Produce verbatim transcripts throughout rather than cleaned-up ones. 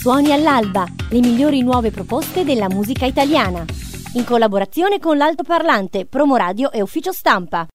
Suoni all'alba, le migliori nuove proposte della musica italiana. In collaborazione con l'Altoparlante, Promoradio e Ufficio Stampa.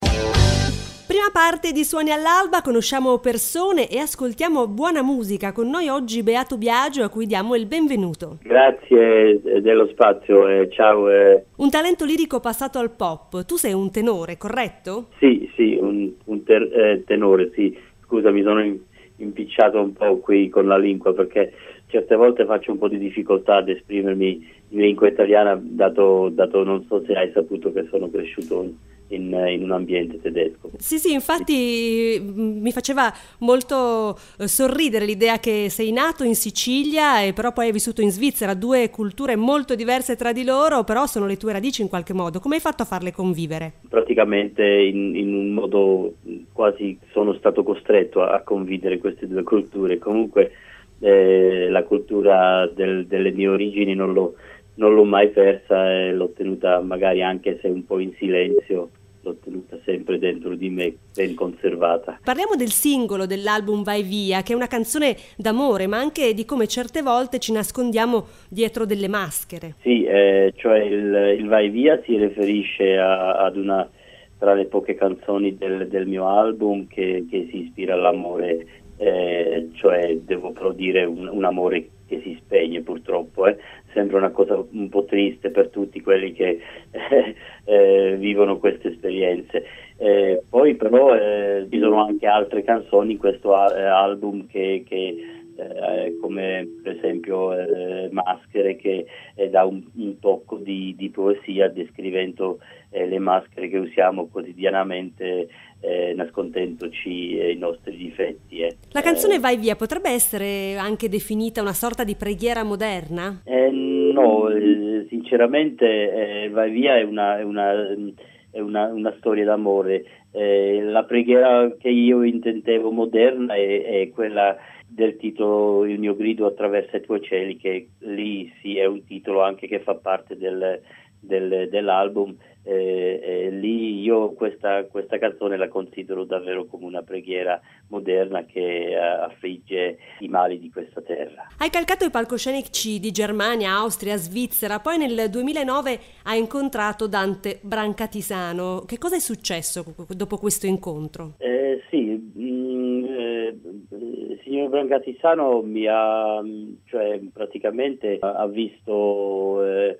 Prima parte di Suoni all'alba, conosciamo persone e ascoltiamo buona musica. Con noi oggi Beato Biagio, a cui diamo il benvenuto. Grazie dello spazio, eh, ciao. Eh. Un talento lirico passato al pop. Tu sei un tenore, corretto? Sì, sì, un, un ter- eh, tenore, sì. Scusa, mi sono impicciato un po' qui con la lingua perché certe volte faccio un po' di difficoltà ad esprimermi in lingua italiana, dato, dato non so se hai saputo che sono cresciuto in, in un ambiente tedesco. Sì, sì, infatti mi faceva molto sorridere l'idea che sei nato in Sicilia e però poi hai vissuto in Svizzera, due culture molto diverse tra di loro, però sono le tue radici in qualche modo. Come hai fatto a farle convivere? Praticamente in, in un modo quasi sono stato costretto a, a convivere queste due culture. Comunque eh, la cultura del, delle mie origini non l'ho, non l'ho mai persa e l'ho tenuta magari anche se un po' in silenzio. L'ho tenuta sempre dentro di me, ben conservata. Parliamo del singolo dell'album Vai Via, che è una canzone d'amore, ma anche di come certe volte ci nascondiamo dietro delle maschere. Sì, eh, cioè il, il Vai Via si riferisce a, ad una tra le poche canzoni del, del mio album che, che si ispira all'amore, eh, cioè devo però dire un, un amore che si spegne purtroppo, eh. Sembra una cosa un po' triste per tutti quelli che eh, eh, vivono queste esperienze. Eh, poi però eh, ci sono anche altre canzoni in questo a- album che, che eh, come per esempio eh, Maschere, che eh, dà un, un tocco di, di poesia descrivendo eh, le maschere che usiamo quotidianamente, eh, nascondendoci eh, i nostri difetti. Eh. La canzone Vai Via potrebbe essere anche definita una sorta di preghiera moderna? Eh, no, eh, sinceramente eh, Vai Via è una, è una, è una, una storia d'amore. Eh, la preghiera che io intendevo moderna è, è quella del titolo Il mio grido attraversa i tuoi cieli, che lì sì è un titolo anche che fa parte del, del, dell'album. Eh, eh, lì io questa, questa canzone la considero davvero come una preghiera moderna che uh, affligge i mali di questa terra. Hai calcato i palcoscenici di Germania, Austria, Svizzera, poi nel duemilanove hai incontrato Dante Brancatisano. Che cosa è successo dopo questo incontro? Eh, sì, mh, eh, il signor Brancatisano mi ha, cioè praticamente ha visto eh,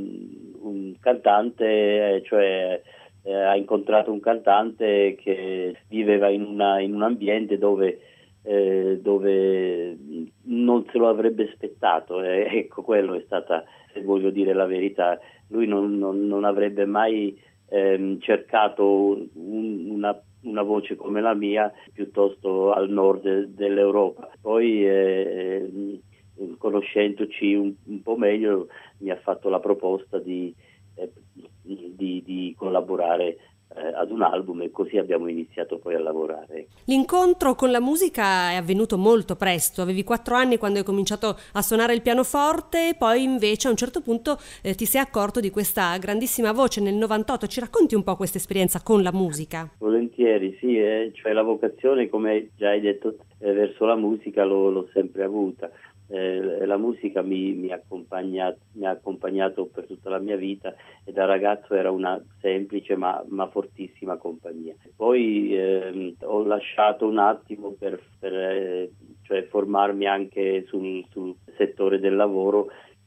un cantante, eh, cioè eh, ha incontrato un cantante che viveva in, una, in un ambiente dove, eh, dove non se lo avrebbe aspettato, eh, ecco, quello è stata, se voglio dire la verità, lui non, non, non avrebbe mai ehm, cercato un, una una voce come la mia piuttosto al nord dell'Europa. Poi eh, conoscendoci un, un po' meglio mi ha fatto la proposta di, eh, di, di collaborare eh, ad un album e così abbiamo iniziato poi a lavorare. L'incontro con la musica è avvenuto molto presto, avevi quattro anni quando hai cominciato a suonare il pianoforte, poi invece a un certo punto eh, ti sei accorto di questa grandissima voce nel novantotto. Ci racconti un po' questa esperienza con la musica? Volentieri, sì, eh, cioè la vocazione, come già hai detto, eh, verso la musica l'ho, l'ho sempre avuta. Eh, la musica mi, mi, accompagna, mi ha accompagnato per tutta la mia vita e da ragazzo era una semplice ma, ma fortissima compagnia. Poi eh, ho lasciato un attimo per, per eh, cioè formarmi anche sul, sul settore del lavoro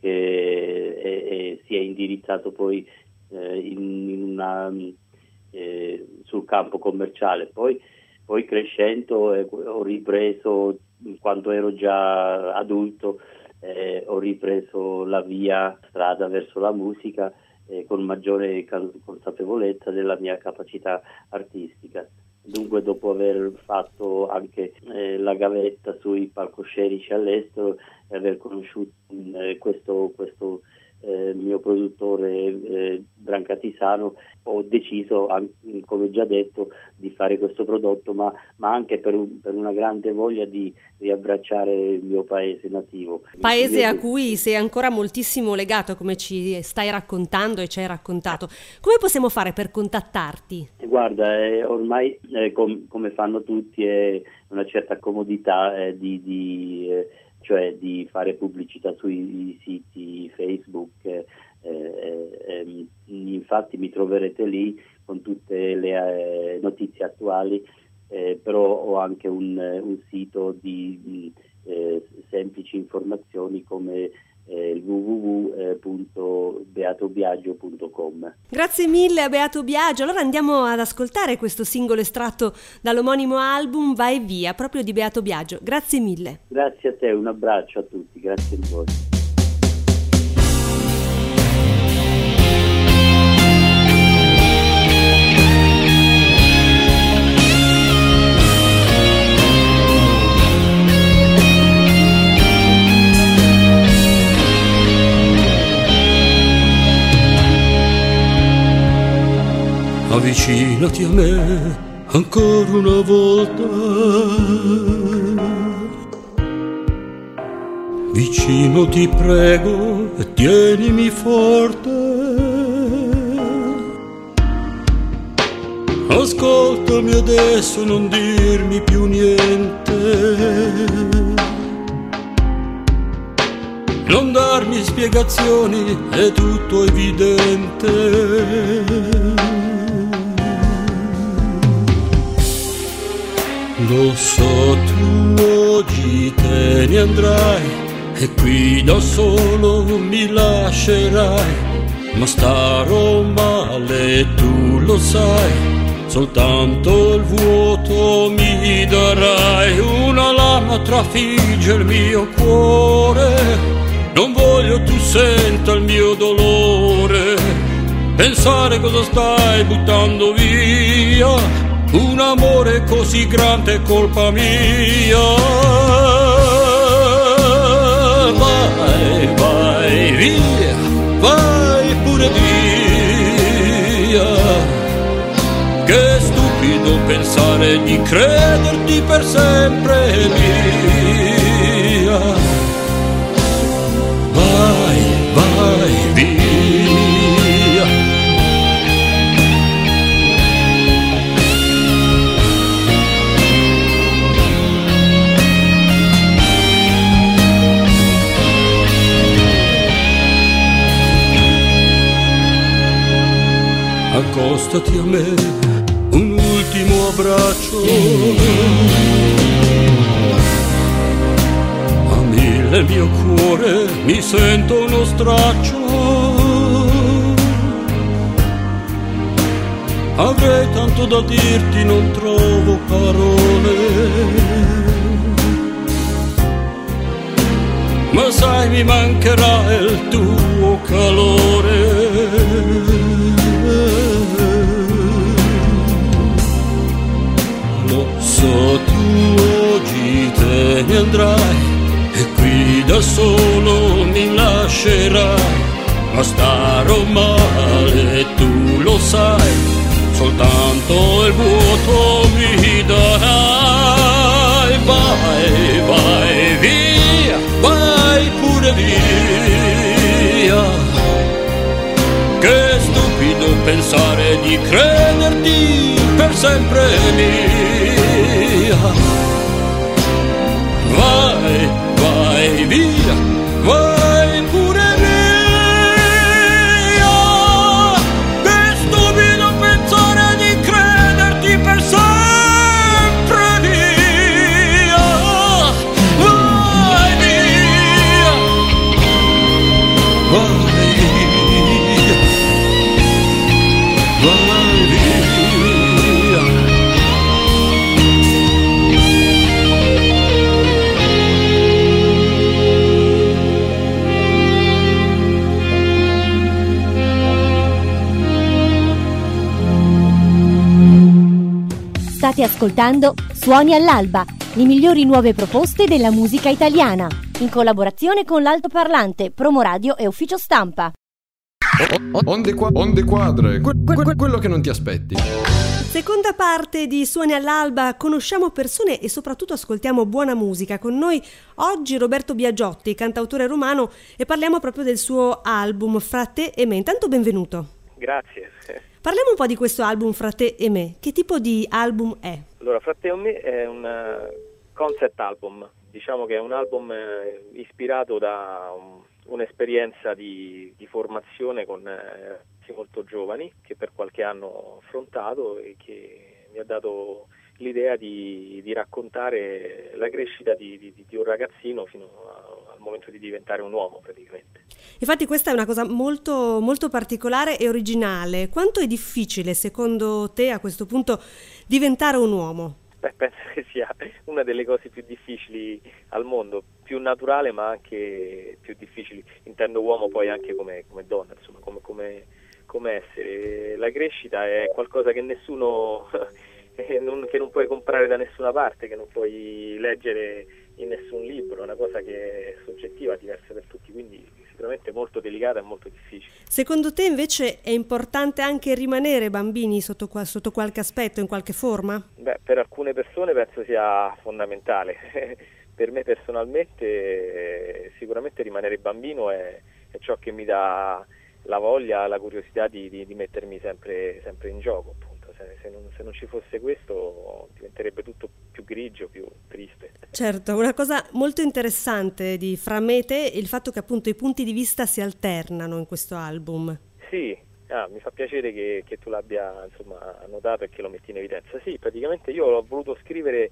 che è, è, si è indirizzato poi eh, in, in una, eh, sul campo commerciale. Poi, poi crescendo eh, ho ripreso, quando ero già adulto, eh, ho ripreso la via strada verso la musica eh, con maggiore consapevolezza della mia capacità artistica. Dunque, dopo aver fatto anche eh, la gavetta sui palcoscenici all'estero e aver conosciuto eh, questo, questo eh, mio produttore eh, Brancatisano, ho deciso, come già detto, di fare questo prodotto, ma, ma anche per, un, per una grande voglia di riabbracciare il mio paese nativo. Paese a cui sei ancora moltissimo legato, come ci stai raccontando e ci hai raccontato. Come possiamo fare per contattarti? Guarda, eh, ormai eh, com- come fanno tutti, è una certa comodità eh, di, di, eh, cioè di fare pubblicità sui siti Facebook. Eh, eh, infatti mi troverete lì con tutte le eh, notizie attuali, eh, però ho anche un, un sito di, di eh, semplici informazioni come eh, il w w w punto beato biagio punto com. Grazie mille a Beato Biagio. Allora andiamo ad ascoltare questo singolo estratto dall'omonimo album Va e Via, proprio di Beato Biagio. Grazie mille. Grazie a te, un abbraccio a tutti, grazie a voi. Avvicinati a me ancora una volta, vicino ti prego e tienimi forte. Ascoltami adesso, non dirmi più niente, non darmi spiegazioni, è tutto evidente. Lo so, tu oggi te ne andrai e qui da solo mi lascerai, ma starò male, tu lo sai, soltanto il vuoto mi darai. Una lama trafigge il mio cuore, non voglio tu senta il mio dolore, pensare cosa stai buttando via. Un amore così grande è colpa mia. Vai, vai via, vai pure via. Che stupido pensare di crederti per sempre mia. Vai, vai via. Accostati a me, un ultimo abbraccio, a mille il mio cuore, mi sento uno straccio. Avrei tanto da dirti, non trovo parole, ma sai mi mancherà il tuo calore. Lo so, tu oggi te ne andrai e qui da solo mi lascerai, ma starò male, tu lo sai, soltanto il vuoto mi darai. Vai, vai via, vai pure via. Che stupido pensare di crederti per sempre mia. Vai, vai via, vai pure via. Che stupido pensare di crederti per sempre mia. Vai via, vai via, vai via. State ascoltando Suoni all'alba, le migliori nuove proposte della musica italiana, in collaborazione con l'Altoparlante, Promoradio e Ufficio Stampa. Onde, qua- onde quadre, que- que- quello che non ti aspetti. Seconda parte di Suoni all'alba, conosciamo persone e soprattutto ascoltiamo buona musica. Con noi oggi Roberto Biagiotti, cantautore romano, e parliamo proprio del suo album Fra te e me. Intanto benvenuto. Grazie. Parliamo un po' di questo album Fra te e me. Che tipo di album è? Allora, Fra te e me è un concept album, diciamo che è un album eh, ispirato da un, un'esperienza di, di formazione con eh, ragazzi molto giovani che per qualche anno ho affrontato e che mi ha dato l'idea di, di raccontare la crescita di, di, di un ragazzino fino a, al momento di diventare un uomo praticamente. Infatti questa è una cosa molto, molto particolare e originale. Quanto è difficile secondo te a questo punto diventare un uomo? Beh, penso che sia una delle cose più difficili al mondo, più naturale ma anche più difficili. Intendo uomo poi anche come, come donna, insomma, come, come, come essere. La crescita è qualcosa che nessuno... che non, che non puoi comprare da nessuna parte, che non puoi leggere in nessun libro, è una cosa che è soggettiva, diversa per tutti, quindi sicuramente molto delicata e molto difficile. Secondo te invece è importante anche rimanere bambini sotto, sotto qualche aspetto, in qualche forma? Beh, per alcune persone penso sia fondamentale. Per me personalmente sicuramente rimanere bambino è, è ciò che mi dà la voglia, la curiosità di, di, di mettermi sempre, sempre in gioco, appunto. Se, se, non, se non ci fosse questo diventerebbe tutto più grigio, più triste. Certo, una cosa molto interessante di Fra me e te è il fatto che appunto i punti di vista si alternano in questo album. Sì, ah, mi fa piacere che, che tu l'abbia insomma notato e che lo metti in evidenza. Sì, praticamente io l'ho voluto scrivere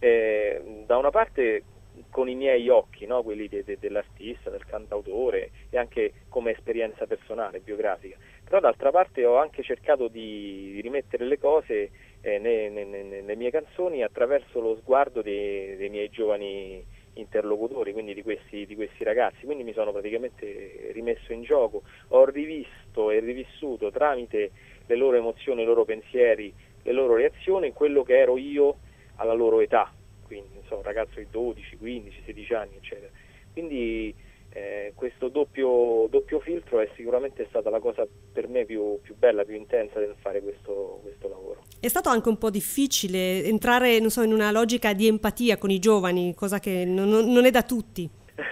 eh, da una parte con i miei occhi, no? Quelli de, de, dell'artista, del cantautore e anche come esperienza personale, biografica. Però d'altra parte ho anche cercato di, di rimettere le cose eh, ne, ne, ne, nelle mie canzoni attraverso lo sguardo dei, dei miei giovani interlocutori, quindi di questi, di questi ragazzi. Quindi mi sono praticamente rimesso in gioco, ho rivisto e rivissuto tramite le loro emozioni, i loro pensieri, le loro reazioni, quello che ero io alla loro età. Quindi non so, un ragazzo di dodici, quindici, sedici anni, eccetera. Quindi eh, questo doppio, doppio filtro è sicuramente stata la cosa per me più, più bella, più intensa del fare questo, questo lavoro. È stato anche un po' difficile entrare, non so, in una logica di empatia con i giovani, cosa che non, non è da tutti.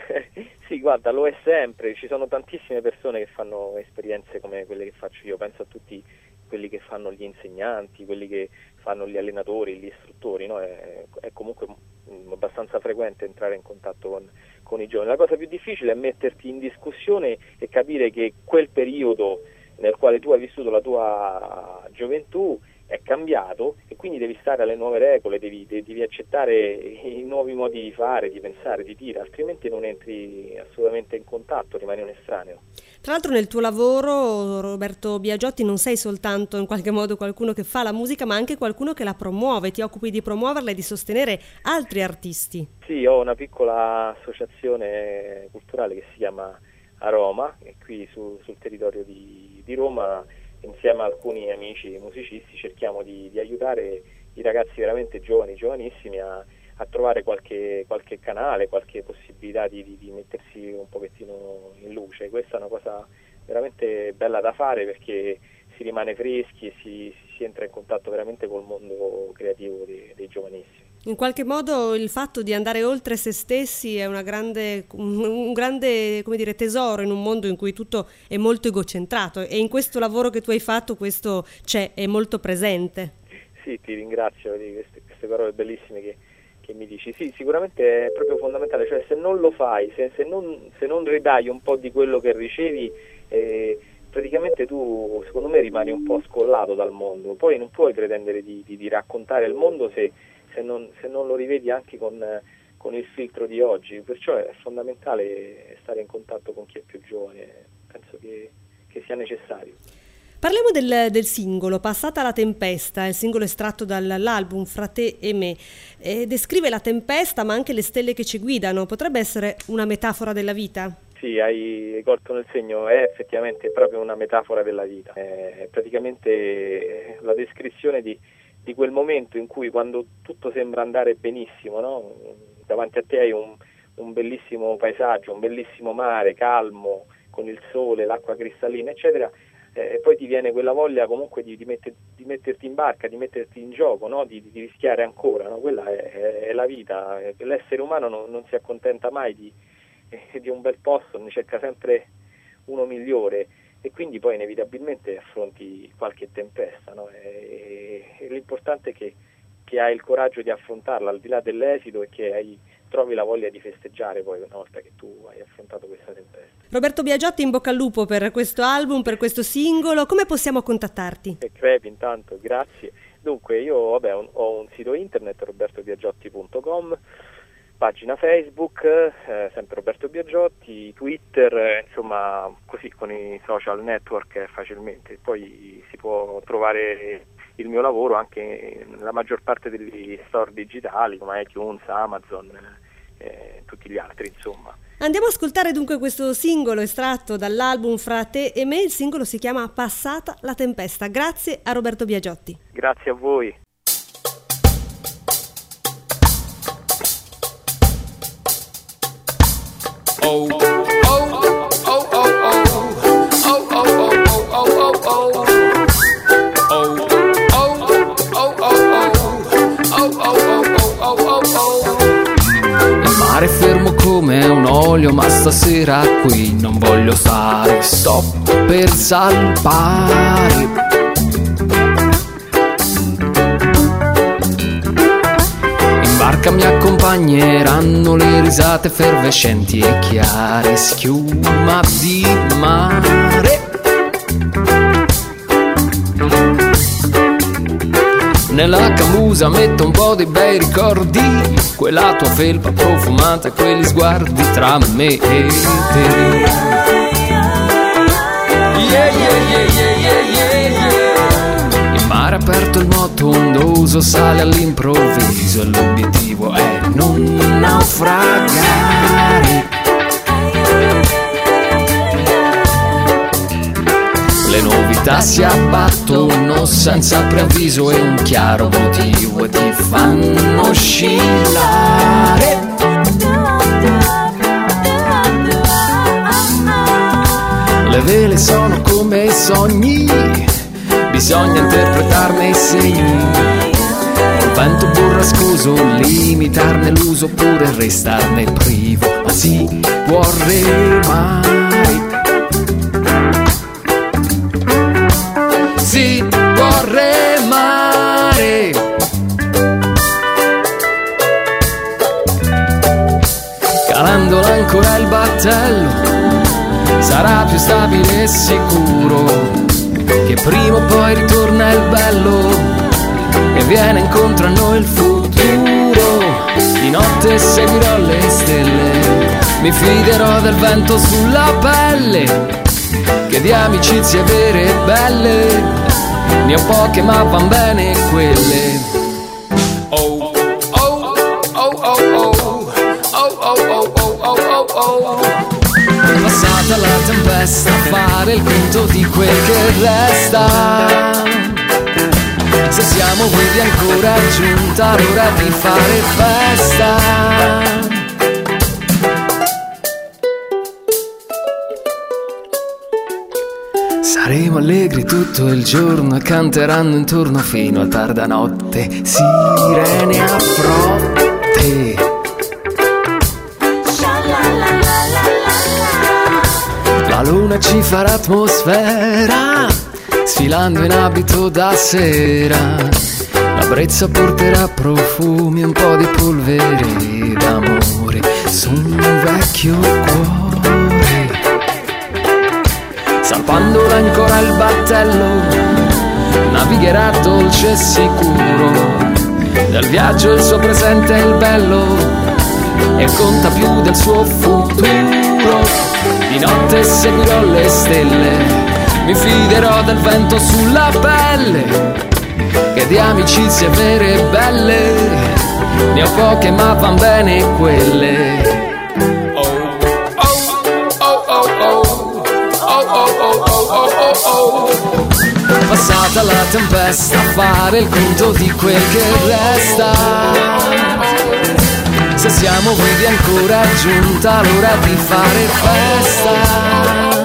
Sì, guarda, lo è sempre. Ci sono tantissime persone che fanno esperienze come quelle che faccio io. Penso a tutti quelli che fanno gli insegnanti, quelli che fanno gli allenatori, gli istruttori, no? È, è comunque abbastanza frequente entrare in contatto con, con i giovani. La cosa più difficile è metterti in discussione e capire che quel periodo nel quale tu hai vissuto la tua gioventù è cambiato e quindi devi stare alle nuove regole, devi, devi accettare i nuovi modi di fare, di pensare, di dire, altrimenti non entri assolutamente in contatto, rimani un estraneo. Tra l'altro nel tuo lavoro, Roberto Biagiotti, non sei soltanto in qualche modo qualcuno che fa la musica, ma anche qualcuno che la promuove, ti occupi di promuoverla e di sostenere altri artisti. Sì, ho una piccola associazione culturale che si chiama Aroma, e qui su, sul territorio di, di Roma, insieme a alcuni amici musicisti, cerchiamo di, di aiutare i ragazzi veramente giovani, giovanissimi a, a trovare qualche, qualche canale, qualche possibilità di, di, di mettersi un pochettino in luce. Questa è una cosa veramente bella da fare perché si rimane freschi e si, si entra in contatto veramente col mondo creativo dei, dei giovanissimi. In qualche modo il fatto di andare oltre se stessi è una grande, un grande, come dire, tesoro in un mondo in cui tutto è molto egocentrato, e in questo lavoro che tu hai fatto questo c'è, è molto presente. Sì, ti ringrazio di queste, queste parole bellissime che, che mi dici. Sì, sicuramente è proprio fondamentale, cioè se non lo fai, se, se, non, se non ridai un po' di quello che ricevi, eh, praticamente tu secondo me rimani un po' scollato dal mondo. Poi non puoi pretendere di, di, di raccontare il mondo se Se non, se non lo rivedi anche con, con il filtro di oggi, perciò è fondamentale stare in contatto con chi è più giovane, penso che, che sia necessario. Parliamo del, del singolo Passata la tempesta, il singolo estratto dall'album Fra te e me. Eh, descrive la tempesta ma anche le stelle che ci guidano, potrebbe essere una metafora della vita? Sì, hai colto nel segno, è effettivamente proprio una metafora della vita, è praticamente la descrizione di di quel momento in cui, quando tutto sembra andare benissimo, no? Davanti a te hai un, un bellissimo paesaggio, un bellissimo mare calmo, con il sole, l'acqua cristallina, eccetera, eh, e poi ti viene quella voglia comunque di, di, metter, di metterti in barca, di metterti in gioco, no? di, di rischiare ancora, no? Quella è, è, è la vita. L'essere umano non, non si accontenta mai di, eh, di un bel posto, ne cerca sempre uno migliore, e quindi poi inevitabilmente affronti qualche tempesta, no? e, e l'importante è che, che hai il coraggio di affrontarla al di là dell'esito, e che hai trovi la voglia di festeggiare poi una volta che tu hai affrontato questa tempesta. Roberto Biagiotti, in bocca al lupo per questo album, per questo singolo. Come possiamo contattarti? E Crepi, intanto, grazie. Dunque, io vabbè, ho un sito internet, roberto biagiotti punto com, pagina Facebook, eh, sempre Roberto Biagiotti, Twitter, eh, insomma, così con i social network eh, facilmente. Poi si può trovare il mio lavoro anche nella maggior parte degli store digitali come iTunes, Amazon, eh, tutti gli altri, insomma. Andiamo a ascoltare dunque questo singolo estratto dall'album Fra te e me. Il singolo si chiama Passata la tempesta. Grazie a Roberto Biagiotti. Grazie a voi. Oh, oh, oh, oh, oh, oh, oh, oh, oh, oh, oh, oh. Il mare è fermo come un olio, ma stasera qui non voglio stare, sto per salpare. In barca mi accompagneranno le risate effervescenti e chiare, schiuma di mare. Nella camusa metto un po' di bei ricordi, quella tua felpa profumata e quegli sguardi tra me e te. Yeah, yeah, yeah, yeah, yeah, yeah, yeah. Il mare aperto, il moto ondoso sale all'improvviso e l'obiettivo è non naufragare. Le novità si abbattono senza preavviso e un chiaro motivo e ti fanno oscillare. Le vele sono come i sogni, bisogna interpretarne i segni. Col vento burrascoso limitarne l'uso oppure restarne privo, ma si può remare. Si può remare. Calandola ancora il battello sarà più stabile e sicuro, che prima o poi ritorna il bello e viene incontro a noi il futuro. Di notte seguirò le stelle, mi fiderò del vento sulla pelle, che di amicizie vere e belle ne ho poche ma van bene quelle. Oh, oh, oh, oh, oh, oh, oh, oh, oh, oh, oh. Passata la tempesta, fare il conto di quel che resta. Se siamo guidi ancora giunta l'ora di fare festa. Saremo allegri tutto il giorno e canteranno intorno fino a tarda notte sirene a frotte. La luna ci farà atmosfera sfilando in abito da sera. La brezza porterà profumi e un po' di polvere d'amore su un vecchio cuore. Salpandola ancora il battello navigherà dolce e sicuro. Del viaggio il suo presente è il bello e conta più del suo futuro. Di notte seguirò le stelle, mi fiderò del vento sulla pelle, che di amicizie vere e belle ne ho poche ma van bene quelle. Passata la tempesta, fare il conto di quel che resta. Se siamo vivi ancora giunta l'ora di fare festa.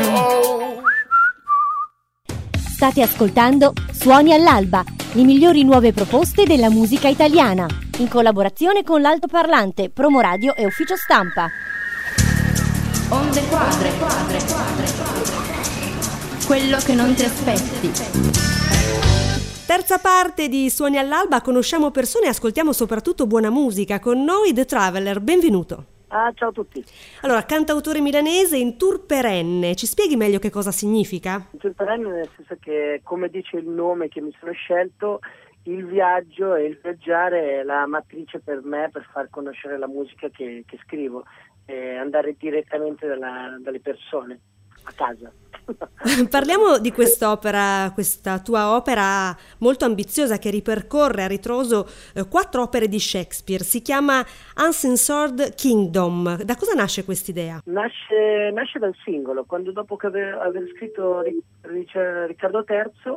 State ascoltando Suoni all'alba, le migliori nuove proposte della musica italiana, in collaborazione con l'Altoparlante, Promoradio e Ufficio Stampa. Onde quadre, quadre, quadre, quello che non ti aspetti. Terza parte di Suoni all'Alba, conosciamo persone e ascoltiamo soprattutto buona musica. Con noi The Traveller, benvenuto. Ah, ciao a tutti. Allora, cantautore milanese in tour perenne, ci spieghi meglio che cosa significa? In tour perenne nel senso che, come dice il nome che mi sono scelto, il viaggio e il viaggiare è la matrice per me per far conoscere la musica che, che scrivo, e andare direttamente dalla, dalle persone a casa. Parliamo di quest'opera, questa tua opera molto ambiziosa che ripercorre a ritroso eh, quattro opere di Shakespeare. Si chiama Uncensored Kingdom. Da cosa nasce quest'idea? Nasce, nasce dal singolo, quando dopo che aver, aver scritto Riccardo terzo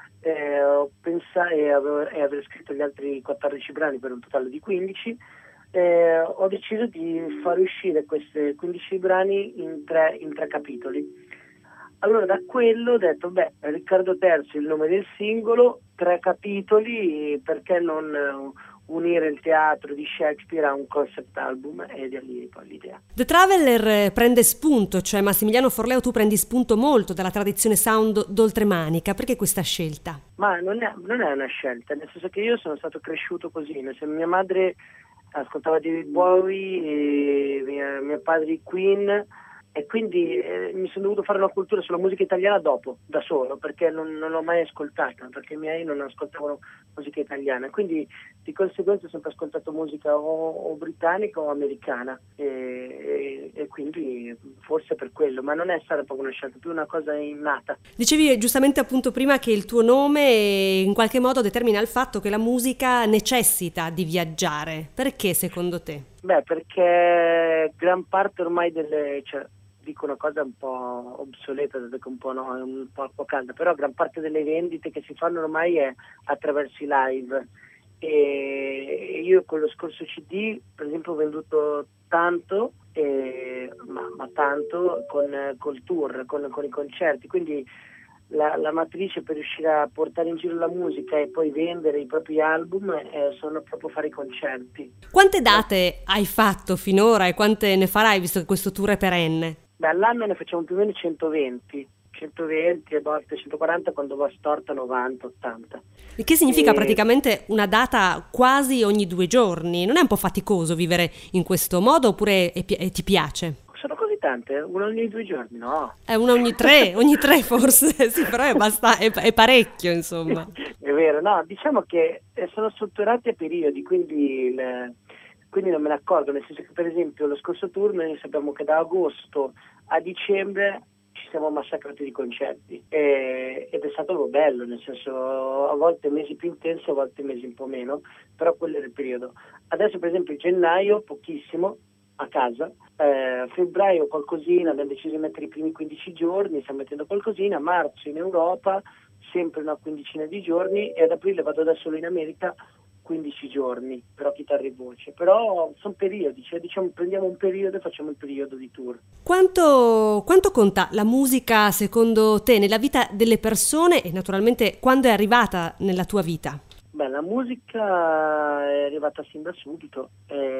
eh, ho pensato, e aver, e aver scritto gli altri quattordici brani per un totale di quindici, eh, ho deciso di far uscire questi quindici brani in tre, in tre capitoli. Allora da quello ho detto, beh, Riccardo terzo è il nome del singolo, tre capitoli, perché non unire il teatro di Shakespeare a un concept album, e da lì poi l'idea. The Traveller prende spunto, cioè Massimiliano Forleo, tu prendi spunto molto dalla tradizione sound d'oltremanica, perché questa scelta? Ma non è, non è una scelta, nel senso che io sono stato cresciuto così, nel senso, mia madre ascoltava David Bowie, e mia, mio padre Queen, e quindi eh, mi sono dovuto fare una cultura sulla musica italiana dopo, da solo, perché non, non l'ho mai ascoltata, perché i miei non ascoltavano musica italiana, quindi di conseguenza ho sempre ascoltato musica o, o britannica o americana, e, e, e quindi forse per quello, ma non è stata proprio una scelta, più una cosa innata. Dicevi giustamente appunto prima che il tuo nome in qualche modo determina il fatto che la musica necessita di viaggiare. Perché secondo te? Beh, perché gran parte ormai delle... Cioè, dico una cosa un po' obsoleta, un po', no, un po', un po' calda, però gran parte delle vendite che si fanno ormai è attraverso i live, e io con lo scorso C D per esempio ho venduto tanto, eh, ma, ma tanto con col tour, con, con i concerti, quindi la, la matrice per riuscire a portare in giro la musica e poi vendere i propri album eh, sono proprio fare i concerti. Quante date hai fatto finora e quante ne farai, visto che questo tour è perenne? Beh, all'anno ne facciamo più o meno centoventi, centoventi e a volte centoquaranta, quando va storta novanta, ottanta. Il che significa e... praticamente una data quasi ogni due giorni. Non è un po' faticoso vivere in questo modo, oppure è, è, ti piace? Sono così tante, una ogni due giorni, no? È una ogni tre, ogni tre forse, sì, però è, basta, è, è parecchio, insomma. È vero, no, diciamo che sono strutturati a periodi, quindi... Il... quindi non me ne accorgo, nel senso che per esempio lo scorso tour noi sappiamo che da agosto a dicembre ci siamo massacrati di concerti, e, ed è stato bello, nel senso a volte mesi più intensi, a volte mesi un po' meno, però quello era il periodo. Adesso per esempio gennaio pochissimo a casa, eh, febbraio qualcosina, abbiamo deciso di mettere i primi quindici giorni, stiamo mettendo qualcosina, marzo in Europa sempre una quindicina di giorni, e ad aprile vado da solo in America quindici giorni, però chitarra e voce, però sono periodi, cioè diciamo prendiamo un periodo e facciamo il periodo di tour. Quanto, quanto conta la musica secondo te nella vita delle persone e naturalmente quando è arrivata nella tua vita? Beh, la musica è arrivata sin da subito,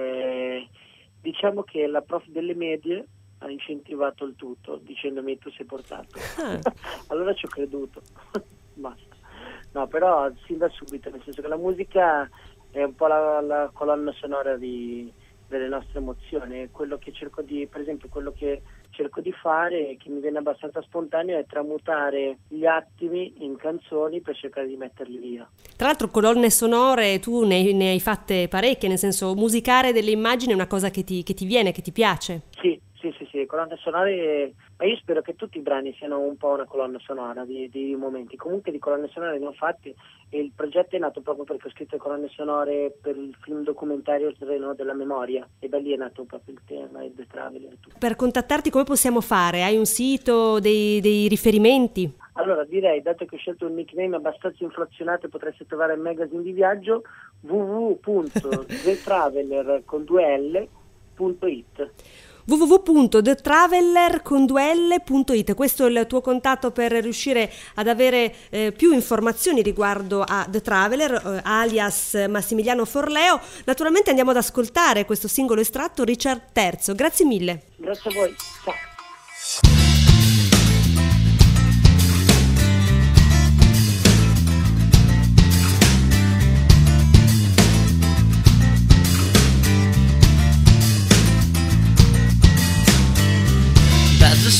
eh, diciamo che la prof delle medie ha incentivato il tutto dicendomi tu sei portato, ah. Allora ci ho creduto, basta. No, però sin da subito, nel senso che la musica è un po' la, la colonna sonora di, delle nostre emozioni. Quello che cerco di, per esempio, quello che cerco di fare, che mi viene abbastanza spontaneo, è tramutare gli attimi in canzoni per cercare di metterli via. Tra l'altro colonne sonore tu ne, ne hai fatte parecchie, nel senso musicare delle immagini è una cosa che ti, che ti viene, che ti piace. Sì. Sì, sì, sì, colonne sonore, ma io spero che tutti i brani siano un po' una colonna sonora di, di momenti. Comunque di colonne sonore ne ho fatti, e il progetto è nato proprio perché ho scritto le colonne sonore per il film documentario Il Treno della Memoria, e da lì è nato proprio il tema e The Traveller. Per contattarti come possiamo fare? Hai un sito, dei, dei riferimenti? Allora direi, dato che ho scelto un nickname abbastanza inflazionato, potreste trovare il magazine di viaggio w w w punto the traveller con due l punto it. w w w punto the traveller con due l punto it. Questo è il tuo contatto per riuscire ad avere eh, più informazioni riguardo a The Traveller, eh, alias Massimiliano Forleo. Naturalmente andiamo ad ascoltare questo singolo estratto, Richard terzo. Grazie mille. Grazie a voi. Ciao.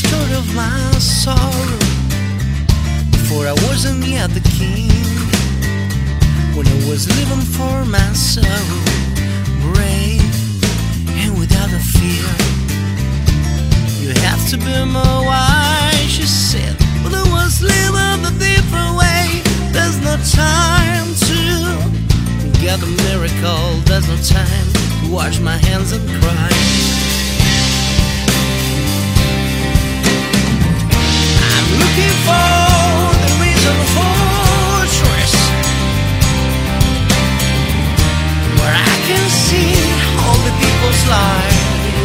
story of my sorrow. Before I wasn't yet the king, when I was living for myself, brave and without a fear. You have to be my wife, she said, but I was living a different way. There's no time to get a miracle, there's no time to wash my hands and cry. I'm looking for the reason fortress where I can see all the people's lives.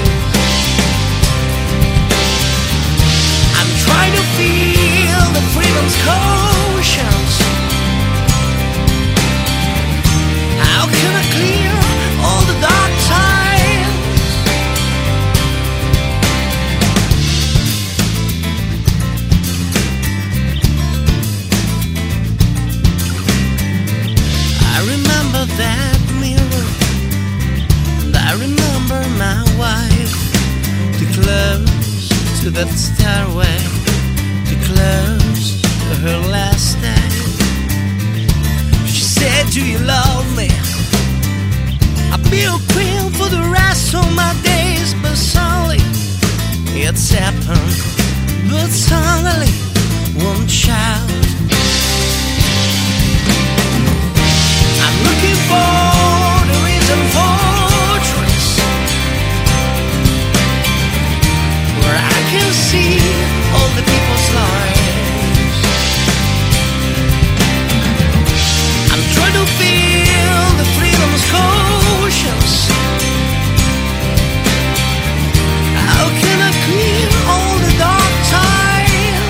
I'm trying to feel the freedom's conscience. How can I clear all the dark times? I remember that mirror, and I remember my wife, too close to that stairway, too close to her last day. She said, do you love me? I'll be your queen for the rest of my days. But suddenly it's happened, but suddenly one child. I'm looking for the reason fortress where I can see all the people's lives. I'm trying to feel the freedom's conscience. How can I clear all the dark times?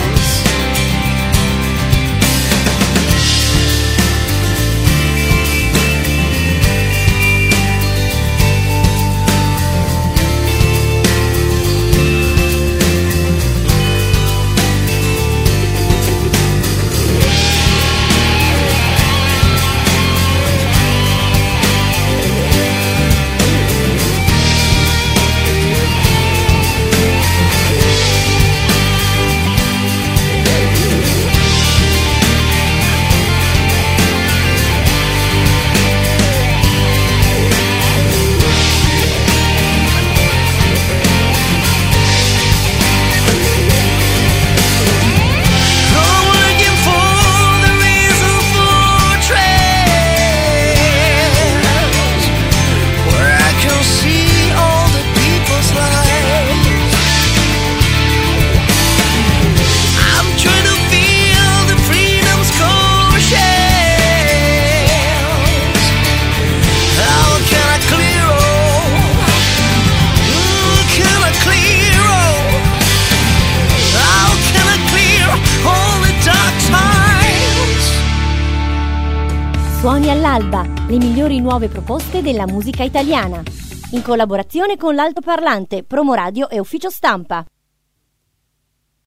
Suoni all'alba, le migliori nuove proposte della musica italiana. In collaborazione con l'altoparlante, Promoradio e Ufficio Stampa.